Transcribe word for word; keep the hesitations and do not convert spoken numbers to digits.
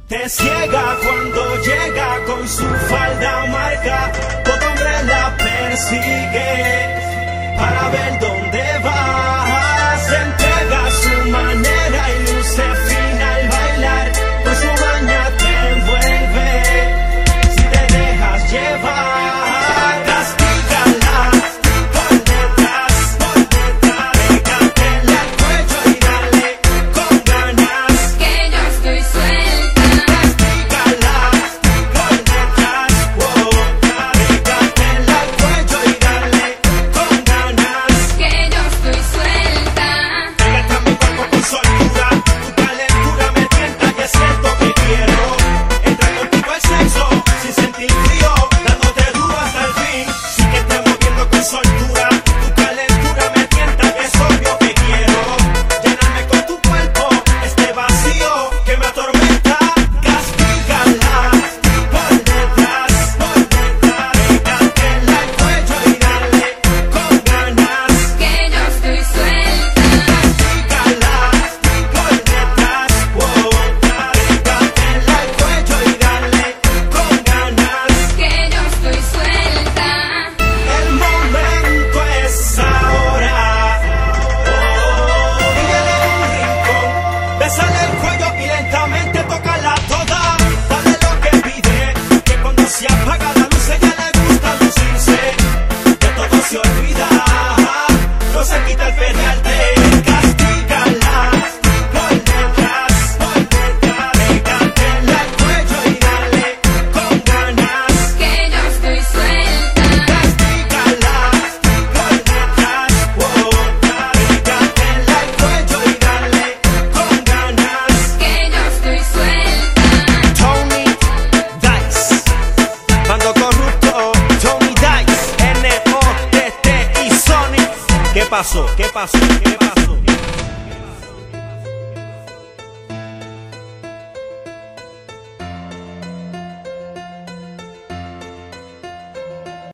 Te ciega cuando llega con su falda marca. Todo hombre la persigue para ver dónde va. Se entrega a su manera y luce fina al bailar. Con su maña te envuelve si te dejas llevar. Castígala por detrás, por detrás. Pégatela al cuello y dale con ganas, que yo estoy suelta. castígala por detrás, wow. Pégatela al cuello y dale con ganas, Que yo estoy suelta. pégate a mi cuerpo con soltura. Tu calentura me tienta y es cierto que quiero entrar contigo al sexo sin sentir frío, dándote duro hasta el fin. Sí que te moviendo con soltura. Tu calentura me tienta y es obvio que quiero llenarme con tu cuerpo este vacío que me atormenta. Castígala por detrás, por detrás. Pégatela al cuello y dale con ganas, Que yo estoy suelta. castígala por detrás, wow. Pégatela al cuello y dale con ganas. Que yo estoy suelta. El momento es ahora. Oh, pídele un rincón, bésale el cuello y lentamente tócala toda. Dale lo que pide, que cuando se apaga la luz ella le gusta lucirse. De todo se olvida, no se quita el pelearte. Castígala por detrás, por detrás. Pégatela al cuello y dale con ganas. Que yo estoy suelta. Castígala por detrás, wow. Pégatela al cuello y dale con ganas. Que yo estoy suelta. Tony Dice, Bando Corrupto, Tony Dice, N O T T y Sonic. ¿Qué pasó? ¿Qué pasó? ¿Qué pasó?